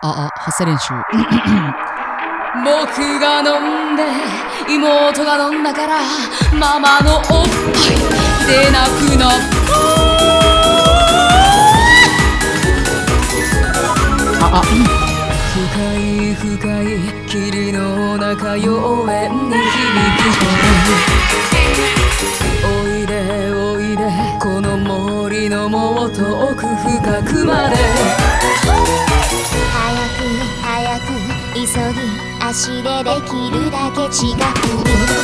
発声練習僕が飲んで妹が飲んだからママのおっぱい出なくなった深い深い霧の中妖艶に響く声おいでおいでこの森のもっと奥深くまで早く急ぎ足でできるだけ近くに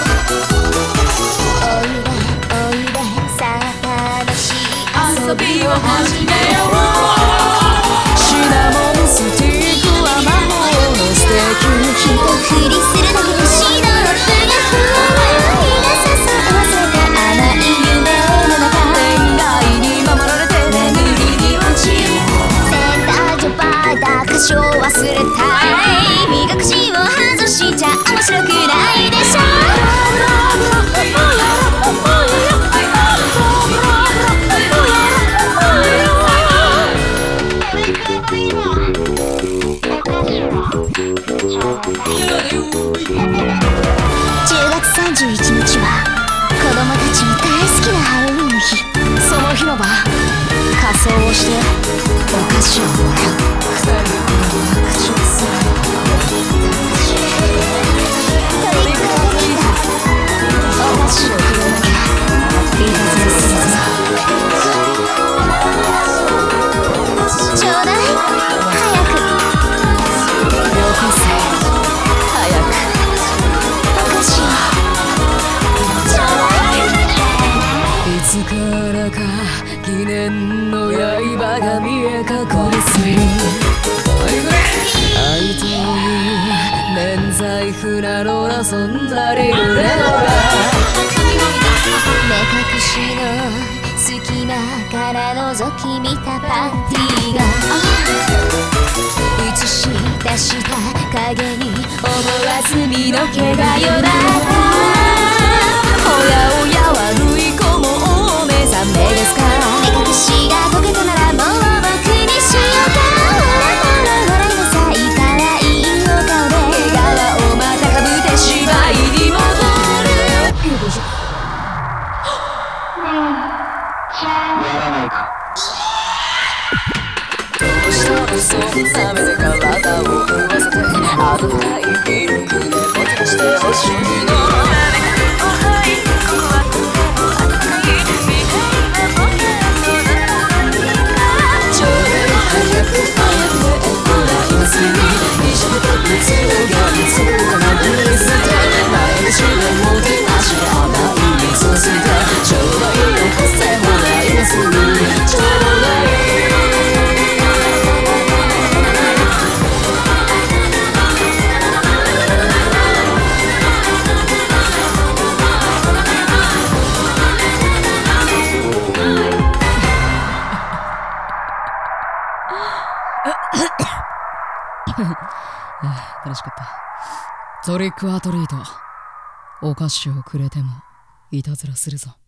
おいでおいでさあ楽しい遊びを始めようシナモンスティックは魔法のステーキ一振りするだけでシナップがふわ日が誘わせて甘い夢の中恋愛に守られて眠りに落ちるセンタージョバーだ歌唱忘れたい目隠しを外しちゃ面白くないでしょ10月31日は子供たちの大好きなハロウィンの日その日の晩仮装をしてお菓子をもらう二人の子供が口をするトリックオアトリートお菓子をくれなきゃいたずらするぞちょうだい早くよこせ早くお菓子をちょうだいいつからか記念の刃が見え隠れする愛という免罪符なのなそんなリルレノラ目隠しの隙間から覗き見たパンティーが映し出した影に思わず身の毛がよだったおやおや悪い子もお目覚めですか目隠しが解けたならもう僕にしようかほらほらほら今さいいからいいお顔で毛皮をまたかぶって芝居に戻るよいしょどうしたのそんな目で体を震わせて温かいミルクでもてなしてほしいのおはいここはとても温かいみたいなポケットなのにちょうど早くもらいますに一緒に別のが見つかなく見せて毎日をもてなして甘い味噌汁でちょうどいいよこせもらいますちょうどいい楽しかった。トリックアトリート。お菓子をくれてもいたずらするぞ。